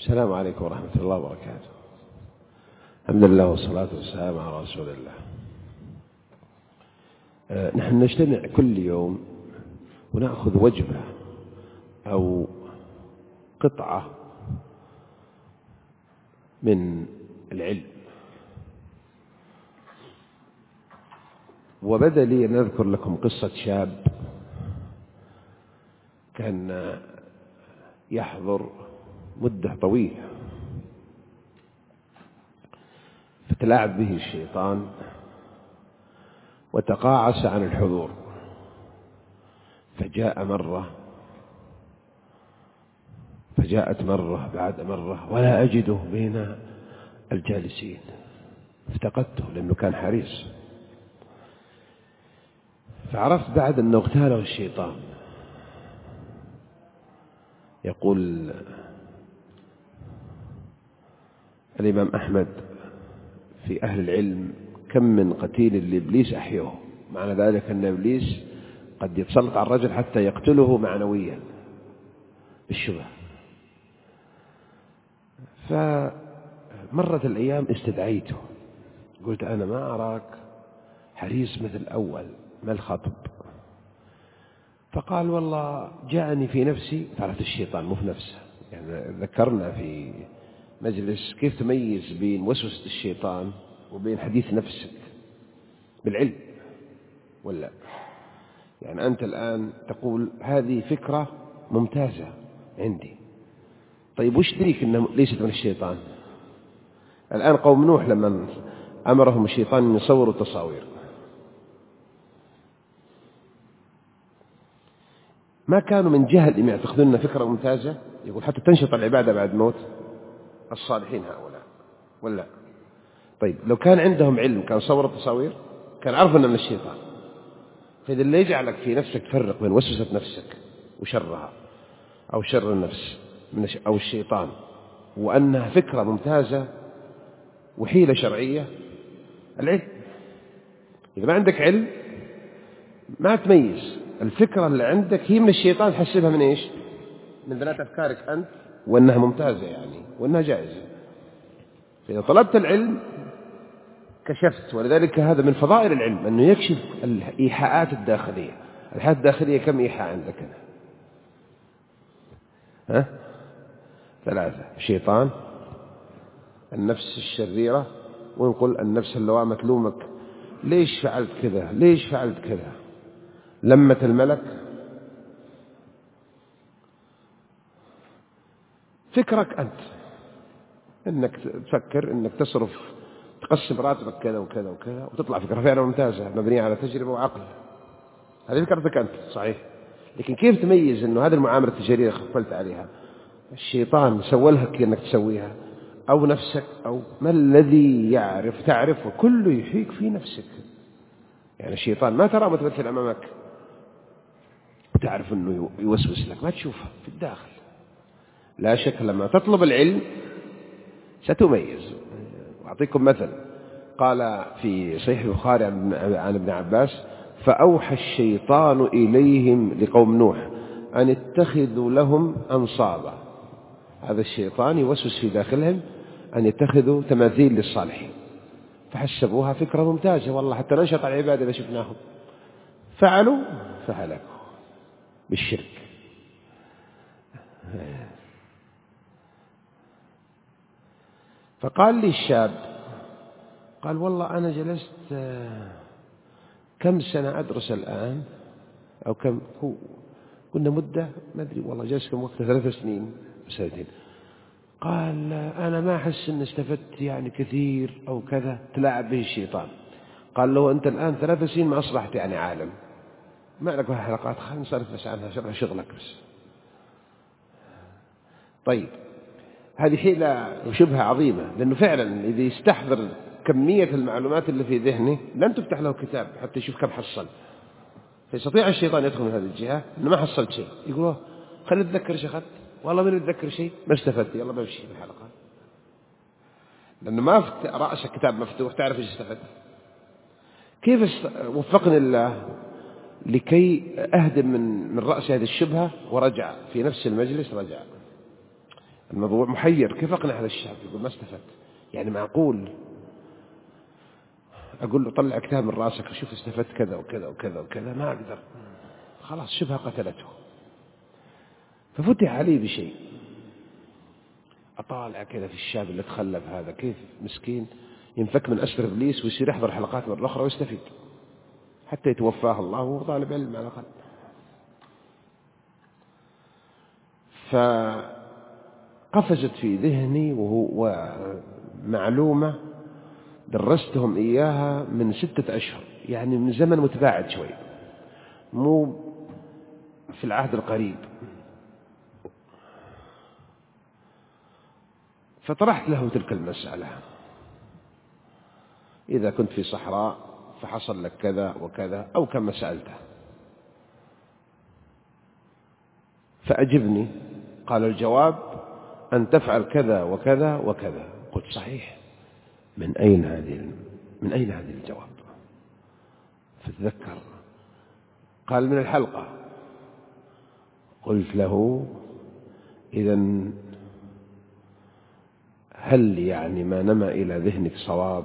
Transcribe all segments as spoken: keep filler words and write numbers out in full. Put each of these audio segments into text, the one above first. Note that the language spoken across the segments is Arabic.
السلام عليكم ورحمة الله وبركاته. الحمد لله والصلاة والسلام على رسول الله. أه نحن نجتمع كل يوم ونأخذ وجبة أو قطعة من العلم، وبدأ لي أن أذكر لكم قصة شاب كان يحضر مدة طويلة، فتلاعب به الشيطان وتقاعس عن الحضور، فجاء مرة فجاءت مرة بعد مرة ولا أجده بين الجالسين، افتقدته لأنه كان حريص. فعرفت بعد أنه اغتاله الشيطان. يقول الإمام أحمد في أهل العلم: كم من قتيل لإبليس أحيوه. معنى ذلك أن إبليس قد يتسلط على الرجل حتى يقتله معنويا بالشبه. فمرت الأيام استدعيته، قلت: أنا ما أراك حريص مثل الأول، ما الخطب؟ فقال: والله جاءني في نفسي. تعرف الشيطان مو في نفسه، يعني ذكرنا في مجلس كيف تميز بين وسوسة الشيطان وبين حديث نفسك بالعلم ولا. يعني أنت الآن تقول هذه فكرة ممتازة عندي، طيب وش دريك أنها ليست من الشيطان؟ الآن قوم نوح لما أمرهم الشيطان أن يصوروا تصاوير، ما كانوا من جهل أن يعتقدون فكرة ممتازة؟ يقول حتى تنشط العبادة بعد موت الصالحين هؤلاء ولا. طيب لو كان عندهم علم كان صوروا التصاوير، كان عرفوا أنه من الشيطان. فإذا اللي يجعلك في نفسك تفرق بين وسوسة نفسك وشرها أو شر النفس أو الشيطان وأنها فكرة ممتازة وحيلة شرعية، العلم. إذا ما عندك علم ما تميز الفكرة اللي عندك هي من الشيطان، تحسبها من إيش؟ من ذات أفكارك أنت، وأنها ممتازة يعني وأنها جائزة. فإذا طلبت العلم كشفت. ولذلك هذا من فضائل العلم أنه يكشف الإيحاءات الداخلية. الحياة الداخلية كم إيحاء عندك هنا؟ ها؟ ثلاثة: الشيطان، النفس الشريرة، ونقول النفس اللوامة تلومك: ليش فعلت كذا؟ ليش فعلت كذا؟ لمة الملك، فكرك أنت، إنك تفكر إنك تصرف تقسم راتبك كذا وكذا وكذا، وتطلع فكرة فعلا ممتازة مبنية على تجربة وعقل. هذه فكرتك أنت صحيح، لكن كيف تميز إنه هذه المعاملة التجارية اللي خفلت عليها الشيطان سوى لك إنك تسويها أو نفسك؟ أو ما الذي يعرف تعرف وكله يحيك في نفسك؟ يعني الشيطان ما ترى متمثل أمامك وتعرف إنه يوسوس لك، ما تشوفه في الداخل. لا شك لما تطلب العلم ستميز. أعطيكم مثل، قال في صحيح البخاري عن ابن عباس: فأوحى الشيطان إليهم لقوم نوح أن اتخذوا لهم أنصابا. هذا الشيطان يوسوس في داخلهم أن يتخذوا تماثيل للصالحين، فحسبوها فكرة ممتازة، والله حتى ننشط على العبادة إذا شفناهم. فعلوا فهلكوا بالشرك. فقال لي الشاب، قال: والله أنا جلست كم سنة أدرس الآن، أو كم هو كنا مدة ما أدري والله جلست كم وقت، ثلاث سنين سنتين. قال: أنا ما أحس أن استفدت يعني كثير أو كذا. تلاعب به الشيطان. قال له: أنت الآن ثلاث سنين ما أصبحت يعني عالم، ما لك حلقات، خلينا نصرف بس عنها شغلة شغلك بس. طيب هذه حيلة وشبهة عظيمة، لأنه فعلا إذا يستحضر كمية المعلومات اللي في ذهنه لن تفتح له كتاب حتى يشوف كم حصل. فيستطيع الشيطان يدخل من هذه الجهة إنه ما حصلت شيء، يقول: خلي تذكر ايش أخذت، والله من يتذكر شيء، ما استفدت، يلا بمشي بالحلقة. لأنه ما في رأسك كتاب مفتوح تعرف ايش استفدت. كيف وفقني الله لكي أهدم من من رأسي هذه الشبهة؟ ورجع في نفس المجلس، رجع الموضوع محير، كيف أقنع هذا الشاب؟ يقول ما استفدت. يعني معقول أقول له طلع كتاب من راسك وشوف استفدت كذا وكذا وكذا وكذا؟ ما أقدر، خلاص شبه قتلته. ففتح علي بشيء، أطالع كذا في الشاب اللي تخلف هذا، كيف مسكين ينفك من أسر إبليس ويصير يحضر حلقات مرة أخرى ويستفيد حتى يتوفاه الله وهو طالب علم على الأقل. فقفزت في ذهني وهو معلومة درستهم إياها من ستة أشهر، يعني من زمن متباعد شوي، مو في العهد القريب. فطرحت له تلك المسألة: إذا كنت في صحراء فحصل لك كذا وكذا، أو كما سألته. فأجبني، قال: الجواب أن تفعل كذا وكذا وكذا. قلت: صحيح، من أين هذه من أين هذه الجواب؟ فتذكر، قال: من الحلقة. قلت له: إذن هل يعني ما نمى إلى ذهنك صواب؟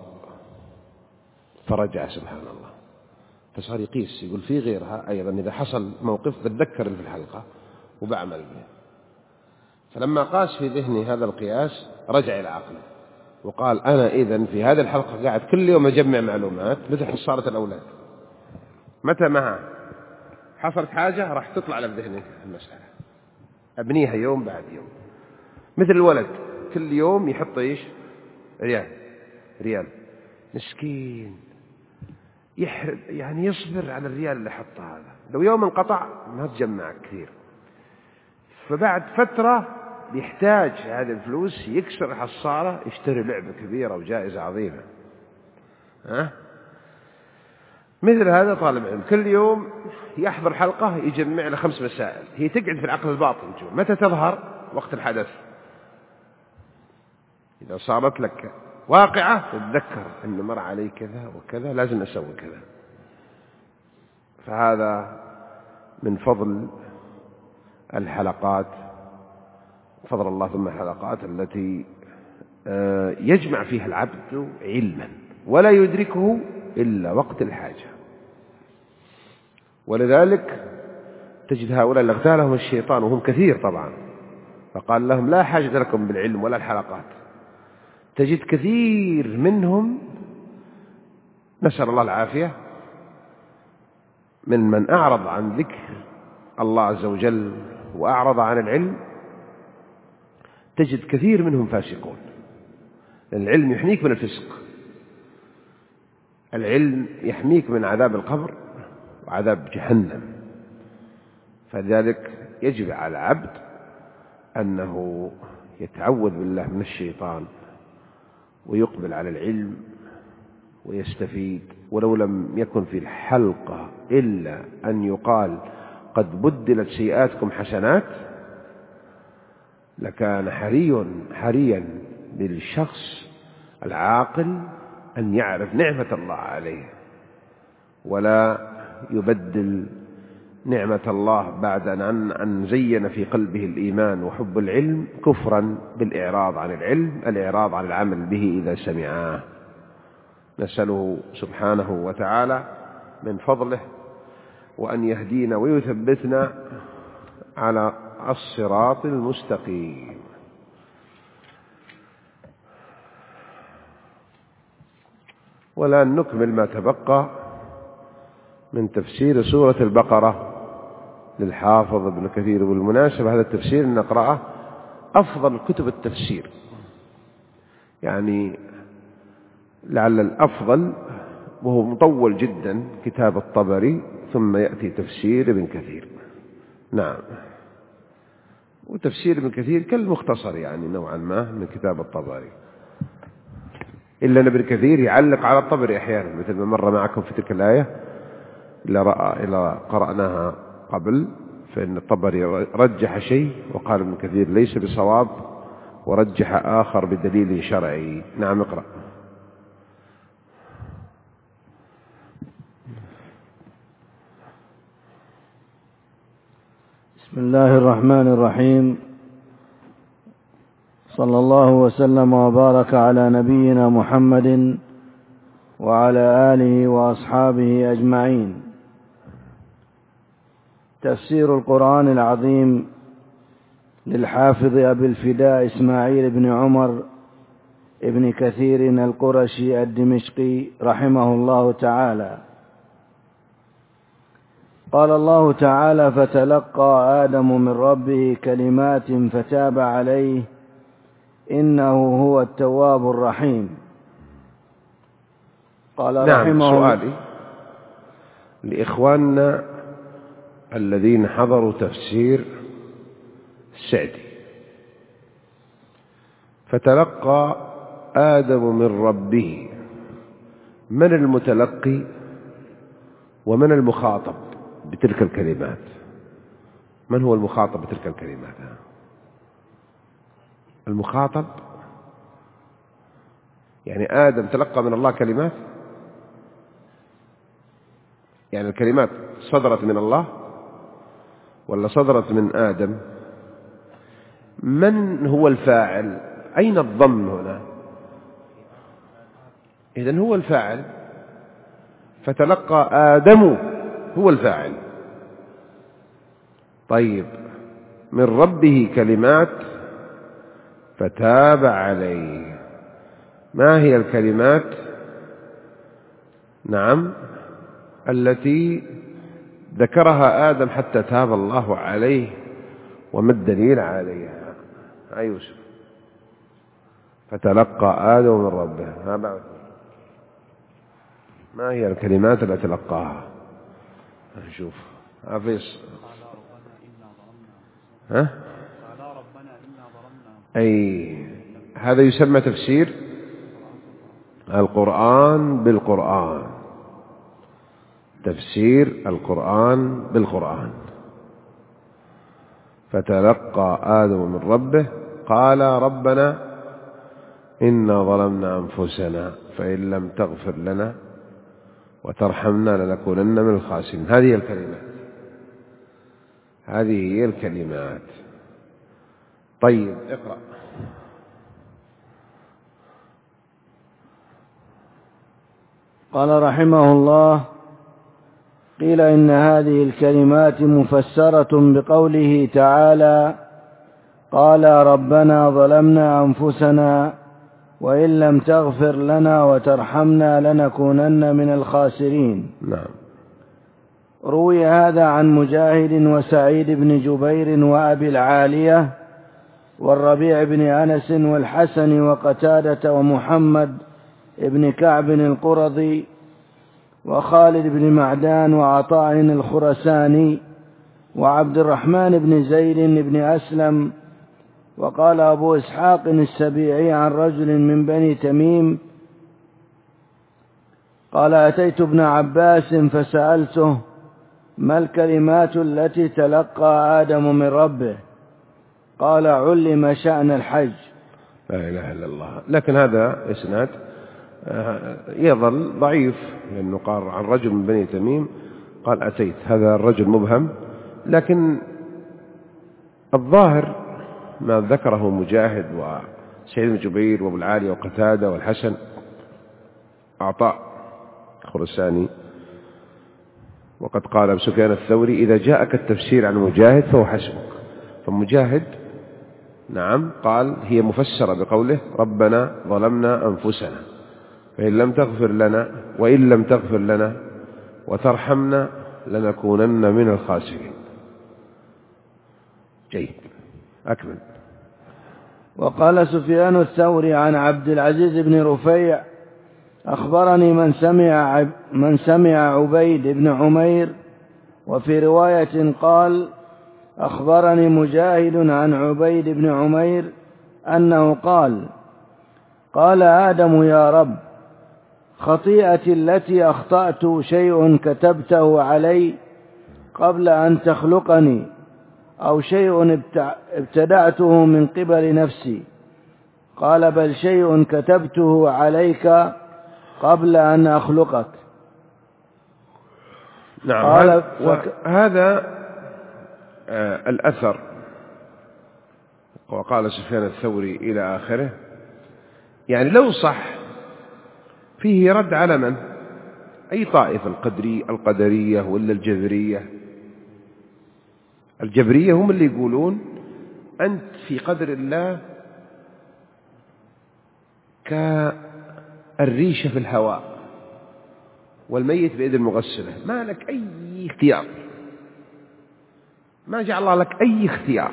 فرجع سبحان الله، فصار يقيس، يقول في غيرها أيضا إذا حصل موقف بتذكر في الحلقة وبعمل به. فلما قاس في ذهني هذا القياس رجع إلى عقله وقال: أنا إذن في هذه الحلقة قاعد كل يوم أجمع معلومات مثل حصارة الأولاد، متى معها حصلت حاجة راح تطلع على ذهني المسألة، أبنيها يوم بعد يوم. مثل الولد كل يوم يحط إيش؟ ريال ريال مسكين، يحرب يعني يصبر على الريال اللي حطه هذا، لو يوم انقطع ما تجمع كثير. فبعد فترة يحتاج هذه الفلوس، يكسر الحصالة يشتري لعبة كبيرة وجائزة عظيمة. ها؟ مثل هذا طالب علم كل يوم يحضر حلقة يجمع له خمس مسائل، هي تقعد في العقل الباطن. متى تظهر؟ وقت الحدث. إذا صارت لك واقعة تتذكر أن مر علي كذا وكذا، لازم أسوي كذا. فهذا من فضل الحلقات، فضل الله ثم الحلقات التي يجمع فيها العبد علما ولا يدركه إلا وقت الحاجة. ولذلك تجد هؤلاء اللي اغتالهم الشيطان وهم كثير طبعا، فقال لهم: لا حاجة لكم بالعلم ولا الحلقات. تجد كثير منهم، نسأل الله العافية، من من أعرض عن ذكر الله عز وجل وأعرض عن العلم، تجد كثير منهم فاسقون. العلم يحميك من الفسق، العلم يحميك من عذاب القبر وعذاب جهنم. فلذلك يجب على العبد أنه يتعوذ بالله من الشيطان ويقبل على العلم ويستفيد، ولو لم يكن في الحلقة إلا أن يقال: قد بدلت سيئاتكم حسنات، لكان حري حريا بالشخص العاقل أن يعرف نعمة الله عليه، ولا يبدل نعمة الله بعد أن أن زين في قلبه الإيمان وحب العلم كفرا بالإعراض عن العلم، الإعراض عن العمل به إذا سمعاه. نسأله سبحانه وتعالى من فضله وأن يهدينا ويثبتنا على الصراط المستقيم. والآن نكمل ما تبقى من تفسير سورة البقرة للحافظ ابن كثير. بالمناسبة هذا التفسير نقرأه أفضل كتب التفسير، يعني لعل الأفضل، وهو مطول جدا، كتاب الطبري، ثم يأتي تفسير ابن كثير. نعم، وتفسير ابن كثير كالمختصر يعني نوعا ما من كتاب الطبري، إلا أن ابن كثير يعلق على الطبري أحيانا، مثل ما مر معكم في تلك الآية إلا رأى إلى قرأناها قبل، فإن الطبري رجح شيء وقال ابن كثير ليس بصواب، ورجح آخر بدليل شرعي. نعم، اقرأ. بسم الله الرحمن الرحيم. صلى الله وسلم وبارك على نبينا محمد وعلى آله وأصحابه أجمعين. تفسير القرآن العظيم للحافظ أبي الفداء إسماعيل بن عمر ابن كثير القرشي الدمشقي رحمه الله تعالى. قال الله تعالى: فتلقى آدم من ربه كلمات فتاب عليه إنه هو التواب الرحيم. قال نعم. رحمه سؤالي لإخواننا الذين حضروا تفسير السعدي: فتلقى آدم من ربه، من المتلقي ومن المخاطب بتلك الكلمات؟ من هو المخاطب بتلك الكلمات؟ المخاطب يعني آدم تلقى من الله كلمات، يعني الكلمات صدرت من الله ولا صدرت من آدم؟ من هو الفاعل؟ أين الضم هنا؟ إذن هو الفاعل، فتلقى آدم هو الفاعل. طيب، من ربه كلمات فتاب عليه، ما هي الكلمات نعم التي ذكرها آدم حتى تاب الله عليه، وما الدليل عليها؟ أي يوسف. فتلقى آدم من ربه، ما بعد ما هي الكلمات التي تلقاها؟ نشوف حافظ. ها؟ أي هذا يسمى تفسير القرآن بالقرآن، تفسير القرآن بالقرآن. فتلقى آدم من ربه قال: ربنا إنا ظلمنا أنفسنا فإن لم تغفر لنا وترحمنا لنكونن من الخاسرين. هذه الكلمات، هذه هي الكلمات. طيب، اقرأ. قال رحمه الله: قيل إن هذه الكلمات مفسرة بقوله تعالى: قال ربنا ظلمنا أنفسنا وإن لم تغفر لنا وترحمنا لنكونن من الخاسرين. نعم. روي هذا عن مجاهد وسعيد بن جبير وأبي العالية والربيع بن أنس والحسن وقتادة ومحمد ابن كعب القرظي وخالد بن معدان وعطاء الخرساني وعبد الرحمن بن زيد بن أسلم. وقال أبو إسحاق السبيعي عن رجل من بني تميم قال: أتيت ابن عباس فسألته: ما الكلمات التي تلقى آدم من ربه؟ قال: علم شأن الحج. لا إله إلا الله. لكن هذا إسناد يظل ضعيف، لأنه قال عن رجل من بني تميم قال أتيت، هذا الرجل مبهم. لكن الظاهر ما ذكره مجاهد وسعيد بن جبير وابو العالي وقتادة والحسن عطاء خرساني. وقد قال ابو سفيان الثوري: إذا جاءك التفسير عن مجاهد فهو حسبك. فمجاهد نعم قال هي مفسرة بقوله: ربنا ظلمنا أنفسنا فإن لم تغفر لنا وإن لم تغفر لنا وترحمنا لنكونن من الخاسرين. جيد، أكمل. وقال سفيان الثوري عن عبد العزيز بن رفيع: أخبرني من سمع, من سمع عبيد بن عمير. وفي رواية قال: أخبرني مجاهد عن عبيد بن عمير أنه قال: قال آدم: يا رب، خطيئتي التي أخطأت شيء كتبته علي قبل أن تخلقني، أو شيء ابتدعته من قبل نفسي. قال: بل شيء كتبته عليك قبل أن أخلقك. نعم. قال وك... هذا آه الأثر وقال سفيان الثوري إلى آخره. يعني لو صح فيه رد على من؟ أي طائفة، القدري القدرية ولا الجبرية؟ الجبرية هم اللي يقولون أنت في قدر الله كالريشة في الهواء والميت بيد المغسلة، ما لك أي اختيار، ما جعل الله لك أي اختيار.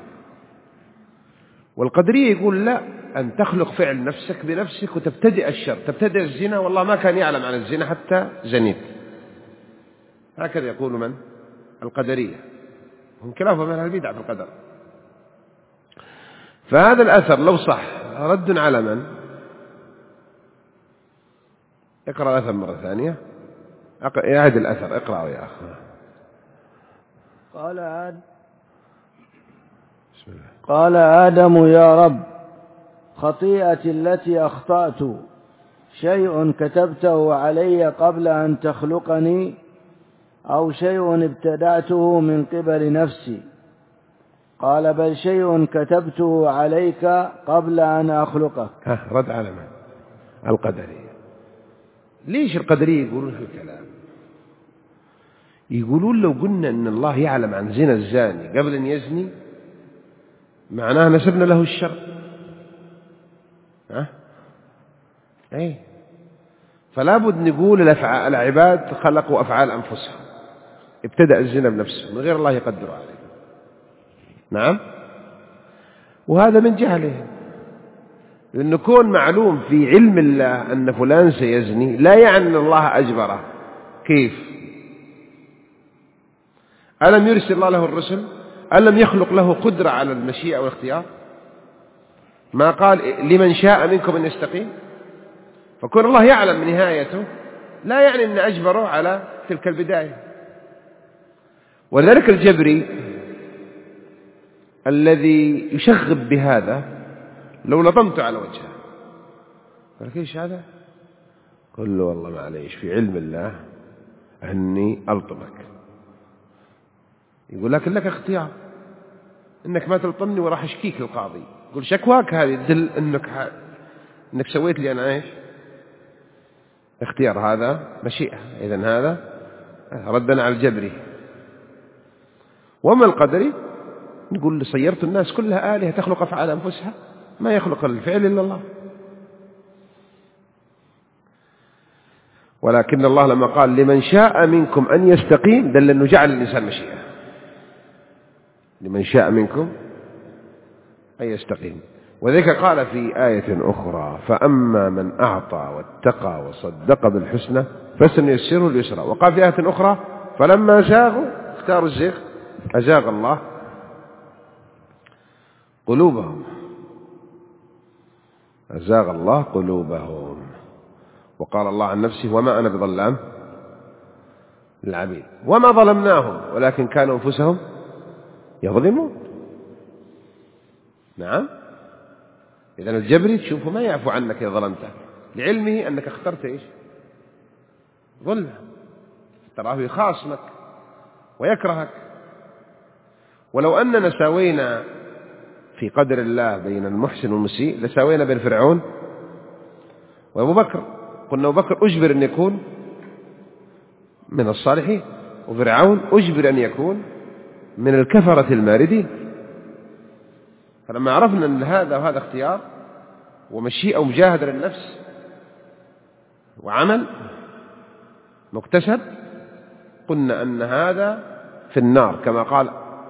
والقدرية يقول لا، أن تخلق فعل نفسك بنفسك وتبتدئ الشر، تبتدئ الزنا والله ما كان يعلم عن الزنا حتى زنيت. هكذا يقول من؟ القدرية، هم كلافهم من البدع في القدر. فهذا الأثر لو صح رد على من؟ اقرأ الأثر مرة ثانية، اعد الأثر، اقرأه يا أخي. قال آدم بسم الله. قال آدم يا رب خطيئتي التي أخطأت شيء كتبته علي قبل أن تخلقني أو شيء ابتدعته من قبل نفسي؟ قال بل شيء كتبته عليك قبل أن أخلقك. ها رد على من؟ القدرية. ليش القدرية يقولون هالكلام؟ يقولون لو قلنا أن الله يعلم عن زنا الزاني قبل أن يزني معناه نسبنا له الشر. ها أي فلا بد نقول الأفعال العباد خلقوا أفعال أنفسهم، ابتدأ الزنا بنفسه من غير الله يقدر عليه. نعم، وهذا من جهلهم، لأنه كون معلوم في علم الله أن فلان سيزني لا يعني أن الله أجبره. كيف؟ ألم يرسل الله له الرسل؟ ألم يخلق له قدرة على المشيئة والاختيار؟ ما قال لمن شاء منكم أن يستقيم؟ فكون الله يعلم من نهايته لا يعني أن أجبره على تلك البداية. ولذلك الجبري الذي يشغب بهذا لو لطمت على وجهه قال كيش هذا؟ قل له والله معليش في علم الله أني ألطمك. يقول لكن لك اختيار إنك ما تلطمني وراح أشكيك القاضي. يقول شكواك هذه تدل إنك ح... إنك سويت لي أنا إيش؟ اختيار، هذا مشيئة. إذن هذا ردنا على الجبري. وما القدري نقول صيرت الناس كلها آلهة تخلق أفعال أنفسها، ما يخلق الفعل إلا الله. ولكن الله لما قال لمن شاء منكم أن يستقيم دل أنه جعل الإنسان مشيئة، لمن شاء منكم أن يستقيم. وذلك قال في آية أخرى فأما من أعطى واتقى وصدق بالحسنى فسنيسره اليسرى. وقال في آية أخرى فلما زاغوا اختاروا الزيغ أزاغ الله قلوبهم أزاغ الله قلوبهم. وقال الله عن نفسه وما أنا بظلام للعبيد وما ظلمناهم ولكن كانوا أنفسهم يظلمون. نعم، إذن الجبري تشوفه ما يعفو عنك إذا ظلمته لعلمه أنك اخترت إيش؟ ظلم، تراه يخاصمك ويكرهك. ولو أننا ساوينا في قدر الله بين المحسن والمسيء لساوينا بين فرعون وأبو بكر. قلنا أبو بكر أجبر أن يكون من الصالحين وفرعون أجبر أن يكون من الكفرة الماردين. فلما عرفنا أن هذا وهذا اختيار ومشيئة ومجاهدة للنفس وعمل مكتسب قلنا أن هذا في النار كما قال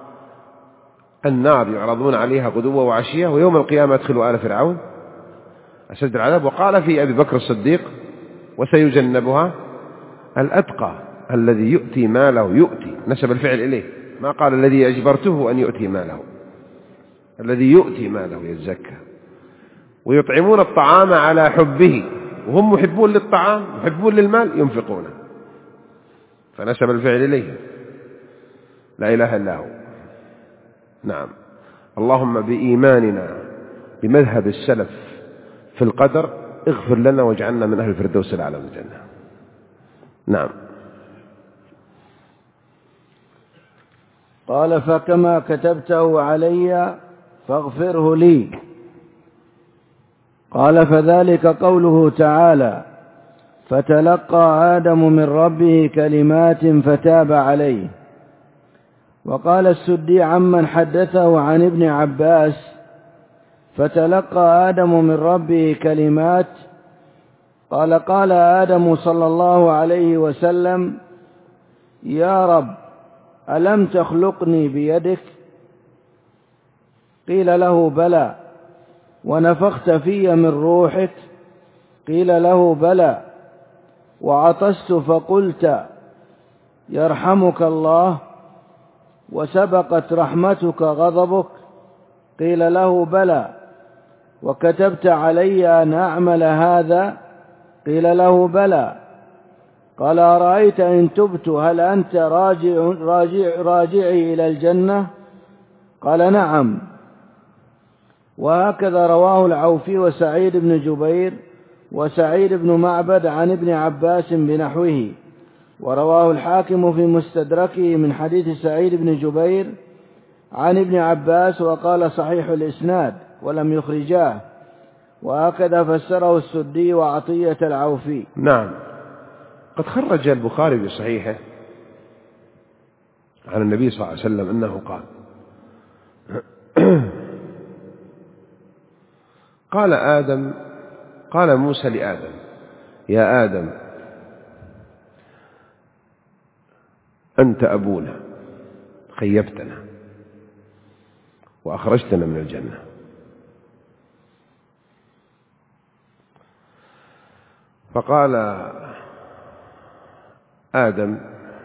النار يعرضون عليها غدوا وعشية ويوم القيامة ادخلوا آل فرعون أشد العذاب. وقال في أبي بكر الصديق وسيجنبها الأتقى الذي يؤتي ماله يؤتي، نسب الفعل إليه، ما قال الذي أجبرته أن يؤتي ماله، الذي يؤتي ماله يتزكى. ويطعمون الطعام على حبه وهم محبون للطعام محبون للمال ينفقونه، فنسب الفعل إليه، لا إله إلا هو. نعم، اللهم بإيماننا بمذهب السلف في القدر اغفر لنا واجعلنا من أهل الفردوس الأعلى من الجنة. نعم. قال فكما كتبته علي فاغفره لي. قال فذلك قوله تعالى فتلقى آدم من ربه كلمات فتاب عليه. وقال السدي عمن حدثه عن ابن عباس فتلقى آدم من ربه كلمات، قال قال آدم صلى الله عليه وسلم يا رب ألم تخلقني بيدك؟ قيل له بلى. ونفخت في من روحك؟ قيل له بلى. وعطست فقلت يرحمك الله وسبقت رحمتك غضبك؟ قيل له بلى. وكتبت علي أن أعمل هذا؟ قيل له بلى. قال أرأيت إن تبت هل أنت راجع راجع راجعي إلى الجنة؟ قال نعم. وهكذا رواه العوفي وسعيد بن جبير وسعيد بن معبد عن ابن عباس بنحوه. ورواه الحاكم في مستدركه من حديث سعيد بن جبير عن ابن عباس وقال صحيح الإسناد ولم يخرجاه. وهكذا فسره السدي وعطية العوفي. نعم. قد خرج البخاري بصحيحه عن النبي صلى الله عليه وسلم أنه قال قال آدم قال موسى لآدم يا آدم أنت أبونا خيبتنا وأخرجتنا من الجنة. فقال آدم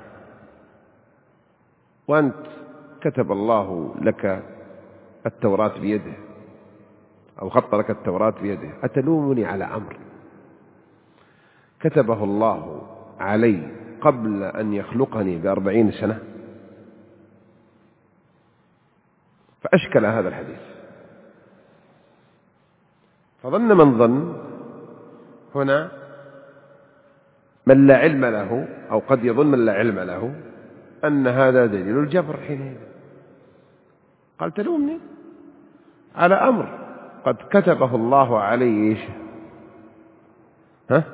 وأنت كتب الله لك التوراة بيده أو خط لك التوراة بيده أتلومني على أمر كتبه الله علي قبل أن يخلقني بأربعين سنة؟ فأشكل هذا الحديث، فظن من ظن هنا من لا علم له أو قد يظن من لا علم له أن هذا دليل الجبر حينئذ. قال تلومني على أمر قد كتبه الله علي ها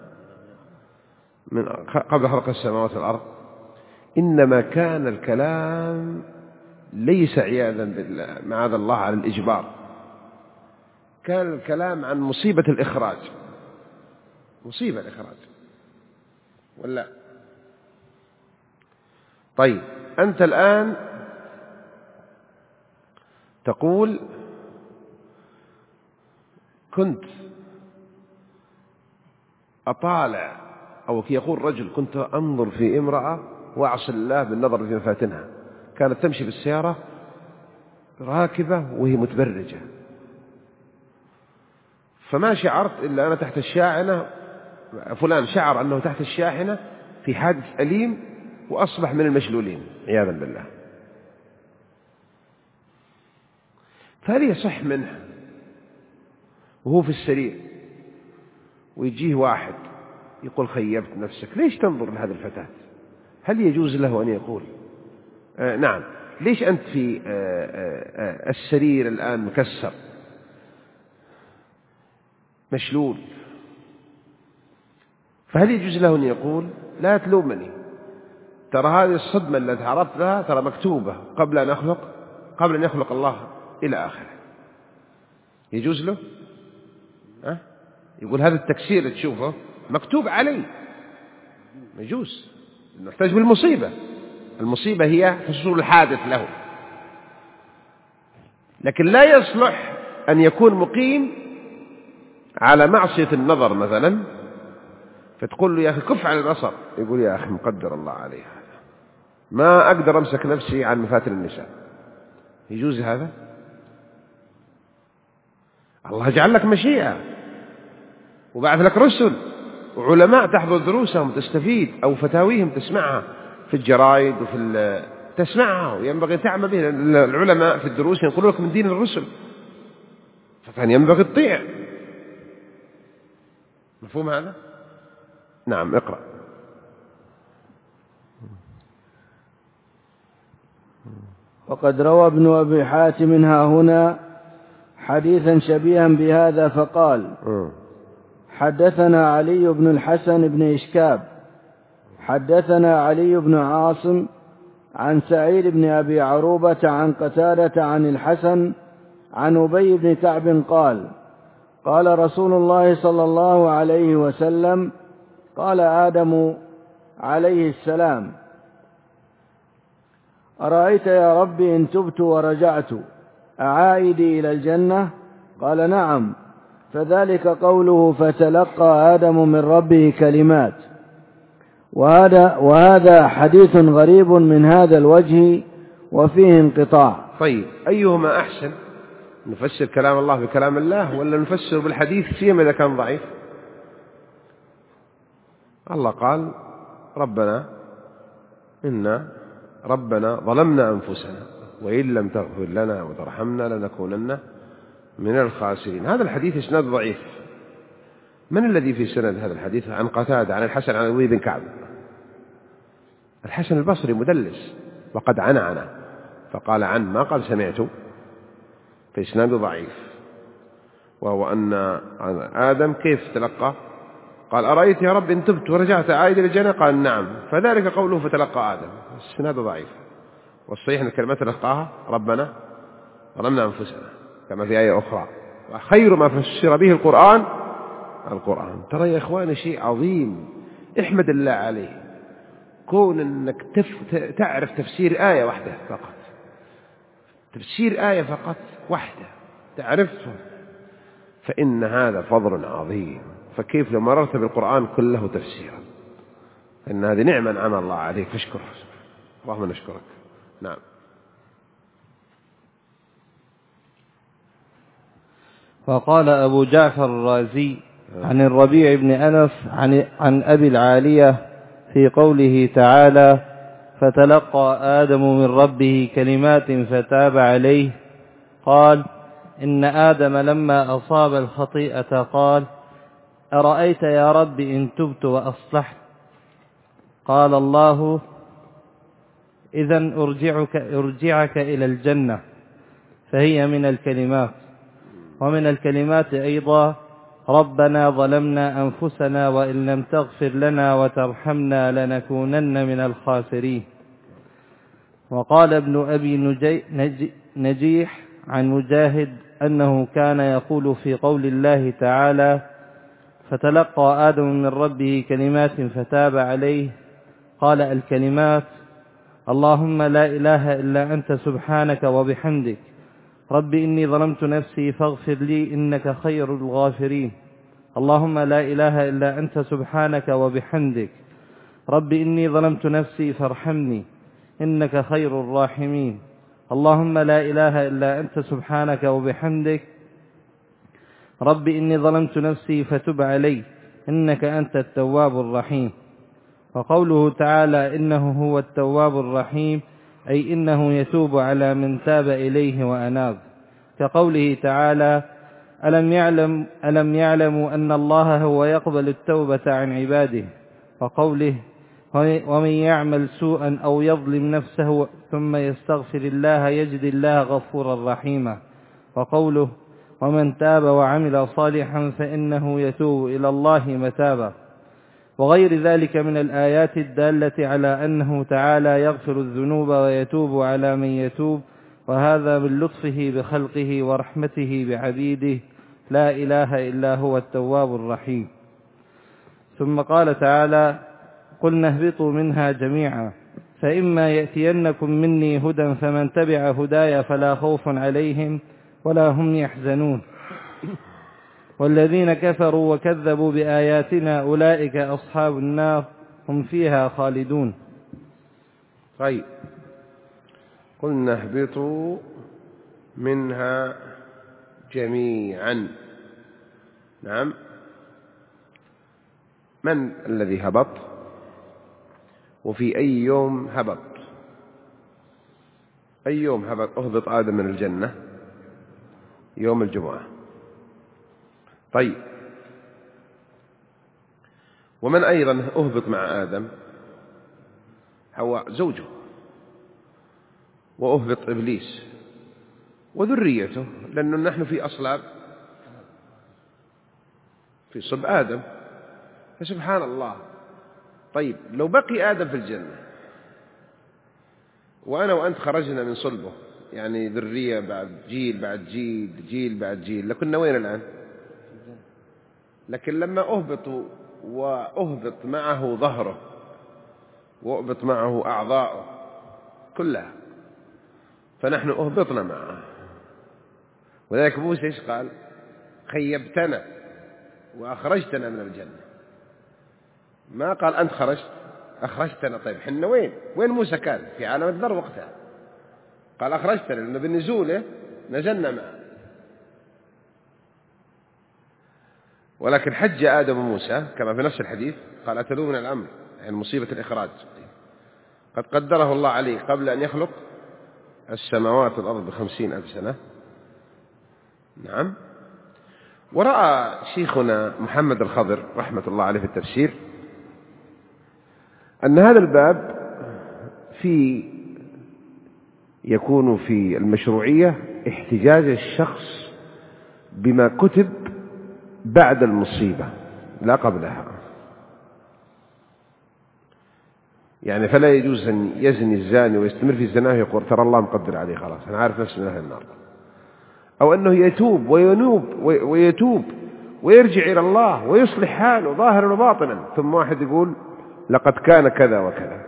من قبل خلق السماوات والأرض. إنما كان الكلام ليس عياذا بالله معاذ الله على الإجبار، كان الكلام عن مصيبة الإخراج، مصيبة الإخراج ولا؟ طيب أنت الآن تقول كنت أطالع أو كي يقول رجل كنت أنظر في امرأة وأعصي الله بالنظر في مفاتنها، كانت تمشي بالسيارة راكبة وهي متبرجة، فما شعرت إلا أنا تحت الشاحنة، فلان شعر أنه تحت الشاحنة في حادث أليم وأصبح من المشلولين عياذا بالله. فهل يصح منه وهو في السرير ويجيه واحد يقول خيبت نفسك، ليش تنظر لهذه الفتاة؟ هل يجوز له أن يقول آه نعم ليش أنت في آه آه السرير الآن مكسر مشلول؟ فهل يجوز له أن يقول لا تلومني، ترى هذه الصدمة التي تعرضت لها ترى مكتوبة قبل أن أخلق قبل أن يخلق الله إلى آخره؟ يجوز له أه؟ يقول هذا التكسير اللي تشوفه مكتوب علي، يجوز، نحتاج بالمصيبة، المصيبة هي حصول الحادث له، لكن لا يصلح أن يكون مقيم على معصية النظر مثلا فتقول له يا أخي كف عن البصر، يقول يا أخي مقدر الله عليه هذا، ما أقدر أمسك نفسي عن مفاتن النساء. يجوز هذا؟ الله جعل لك مشيئة وبعث لك رسل وعلماء تحضر دروسهم تستفيد أو فتاويهم تسمعها في الجرائد وفي تسمعها وينبغي تعمل بها. العلماء في الدروس ينقلوا لك من دين الرسل، فكان ينبغي تطيع. مفهوم هذا؟ نعم اقرأ. وقد روى ابن أبي حاتم ها هنا حديثا شبيها بهذا فقال حدثنا علي بن الحسن بن إشكاب حدثنا علي بن عاصم عن سعيد بن أبي عروبة عن قتادة عن الحسن عن أبي بن كعب قال قال رسول الله صلى الله عليه وسلم قال آدم عليه السلام أرأيت يا ربي إن تبت ورجعت أعائدي إلى الجنة؟ قال نعم. فذلك قوله فتلقى آدم من ربه كلمات. وهذا, وهذا حديث غريب من هذا الوجه وفيه انقطاع. طيب أيهما أحسن، نفسر كلام الله بكلام الله ولا نفسر بالحديث سيما إذا كان ضعيف؟ الله قال ربنا إنا ربنا ظلمنا أنفسنا وإن لم تغفر لنا وترحمنا لنكونن من الخاسرين. هذا الحديث إسناد ضعيف. من الذي في سند هذا الحديث؟ عن قتادة عن الحسن عن أبي بن كعب. الحسن البصري مدلس وقد عنعنا فقال عن ما قال سمعت، فإسناد ضعيف. وهو أن آدم كيف تلقى؟ قال أرأيت يا رب إن تبت ورجعت عائد إلى الجنة؟ قال نعم. فذلك قوله فتلقى آدم، السناد ضعيف. والصحيح أن الكلمات تلقاها ربنا ظلمنا أنفسنا كما في آية أخرى. وخير ما فسر به القرآن القرآن. ترى يا إخواني شيء عظيم احمد الله عليه، كون أنك تف... تعرف تفسير آية واحدة فقط، تفسير آية فقط واحدة تعرفها، فإن هذا فضل عظيم. فكيف لو مررت بالقرآن كله تفسيرا؟ إن هذه نعمة أنعم الله عليك فاشكره. اللهم نشكرك. نعم. وقال أبو جعفر الرازي عن الربيع بن أنس عن, عن أبي العالية في قوله تعالى فتلقى آدم من ربه كلمات فتاب عليه قال إن آدم لما أصاب الخطيئة قال أرأيت يا رب إن تبت وأصلحت؟ قال الله إذن أرجعك, أرجعك إلى الجنة. فهي من الكلمات. ومن الكلمات أيضا ربنا ظلمنا أنفسنا وإن لم تغفر لنا وترحمنا لنكونن من الخاسرين. وقال ابن أبي نجيح عن مجاهد أنه كان يقول في قول الله تعالى فتلقى آدم من ربه كلمات فتاب عليه قال الكلمات اللهم لا إله إلا أنت سبحانك وبحمدك رب إني ظلمت نفسي فاغفر لي إنك خير الغافرين. اللهم لا إله إلا أنت سبحانك وبحمدك رب إني ظلمت نفسي فارحمني إنك خير الراحمين. اللهم لا إله إلا أنت سبحانك وبحمدك رب إني ظلمت نفسي فتب علي إنك أنت التواب الرحيم. وقوله تعالى إنه هو التواب الرحيم أي إنه يتوب على من تاب إليه وأناب. كقوله تعالى ألم يعلم ألم يعلموا أن الله هو يقبل التوبة عن عباده. وقوله ومن يعمل سوءا أو يظلم نفسه ثم يستغفر الله يجد الله غفورا رحيما. وقوله ومن تاب وعمل صالحا فإنه يتوب إلى الله متابا. وغير ذلك من الآيات الدالة على أنه تعالى يغفر الذنوب ويتوب على من يتوب، وهذا من لطفه بخلقه ورحمته بعبيده لا إله إلا هو التواب الرحيم. ثم قال تعالى قلنا اهبطوا منها جميعا فإما يأتينكم مني هدى فمن تبع هداي فلا خوف عليهم ولا هم يحزنون والذين كفروا وكذبوا بآياتنا أولئك أصحاب النار هم فيها خالدون. طيب قلنا اهبطوا منها جميعا. نعم. من الذي هبط وفي أي يوم هبط؟ أي يوم هبط أهبط آدم من الجنة؟ يوم الجمعة. طيب ومن أيضا أهبط مع آدم؟ حواء زوجه. وأهبط إبليس وذريته، لأنه نحن في أصلاب في صلب آدم، فسبحان الله. طيب لو بقي آدم في الجنة وأنا وأنت خرجنا من صلبه، يعني ذرية بعد جيل بعد جيل جيل بعد جيل، لكنا وين الآن؟ لكن لما أهبط وأهبط معه ظهره وأهبط معه أعضاؤه كلها، فنحن أهبطنا معه. وذلك موسى إيش قال؟ خيبتنا وأخرجتنا من الجنة. ما قال أنت خرجت أخرجتنا. طيب حنا وين؟ وين موسى كان؟ في عالم الذر وقتها. قال أخرجتنا، لأنه بالنزول نزلنا معه. ولكن حج آدم وموسى كما في نفس الحديث، قال أتلو من الأمر، يعني مصيبة الإخراج قد قدره الله عليه قبل أن يخلق السماوات والأرض بخمسين ألف سنة. نعم. ورأى شيخنا محمد الخضر رحمة الله عليه في التفسير أن هذا الباب في يكون في المشروعية احتجاج الشخص بما كتب بعد المصيبة لا قبلها. يعني فلا يجوز أن يزني الزاني ويستمر في الزنا ويقول ترى الله مقدر عليه خلاص أنا عارف نفسي من أهل النار، أو أنه يتوب وينوب ويتوب ويرجع إلى الله ويصلح حاله ظاهرا وباطنا، ثم واحد يقول لقد كان كذا وكذا.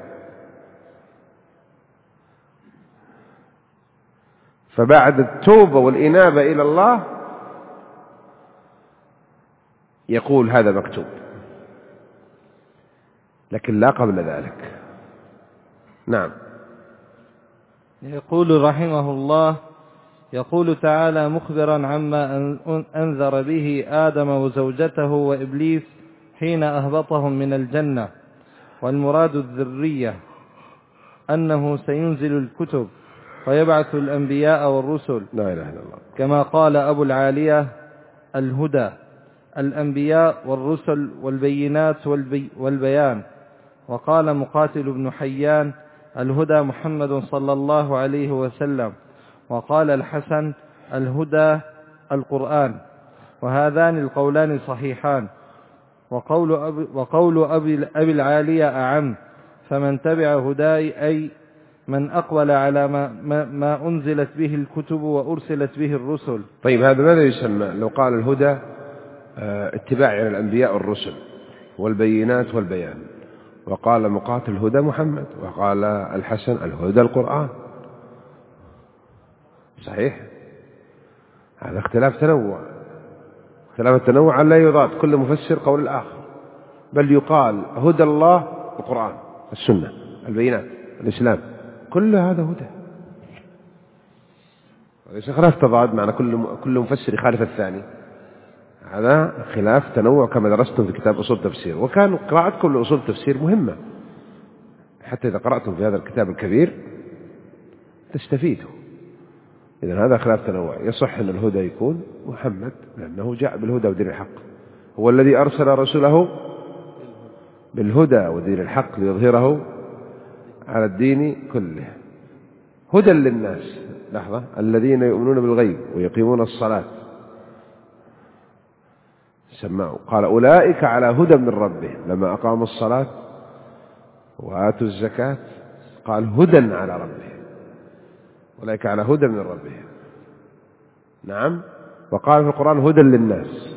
فبعد التوبة والإنابة إلى الله يقول هذا مكتوب، لكن لا قبل ذلك. نعم. يقول رحمه الله: يقول تعالى مخبرا عما أنذر به آدم وزوجته وإبليس حين أهبطهم من الجنة، والمراد الذرية، أنه سينزل الكتب ويبعث الأنبياء والرسل. لا إله إلا الله. كما قال أبو العالية: الهدى الأنبياء والرسل والبينات والبي والبيان. وقال مقاتل بن حيان: الهدى محمد صلى الله عليه وسلم. وقال الحسن: الهدى القرآن. وهذان القولان صحيحان. وقول أبي, وقول أبي, أبي العالية أعم، فمن تبع هداي أي من أقبل على ما, ما, ما أنزلت به الكتب وأرسلت به الرسل. طيب هذا ماذا يسمى لو قال الهدى اتباع إلى الأنبياء والرسل والبينات والبيان؟ وقال مقاتل الهدى محمد، وقال الحسن الهدى القرآن. صحيح، هذا اختلاف تنوع. اختلاف التنوع لا يضاد كل مفسر قول الآخر، بل يقال هدى الله القرآن السنة البينات الإسلام، كل هذا هدى، وليس خلاف تضاد معنى كل كل مفسر يخالف الثاني. هذا خلاف تنوع كما درستم في كتاب أصول التفسير، وكان قراءتكم لأصول التفسير مهمة حتى إذا قرأتم في هذا الكتاب الكبير تستفيدوا. إذن هذا خلاف تنوع. يصح أن الهدى يكون محمد لأنه جاء بالهدى ودين الحق، هو الذي أرسل رسوله بالهدى ودين الحق ليظهره على الدين كله. هدى للناس، لحظة، الذين يؤمنون بالغيب ويقيمون الصلاة سمعوا، قال أولئك على هدى من ربهم لما أقاموا الصلاة وآتوا الزكاة، قال هدى على ربهم، أولئك على هدى من ربهم. نعم. وقال في القرآن هدى للناس.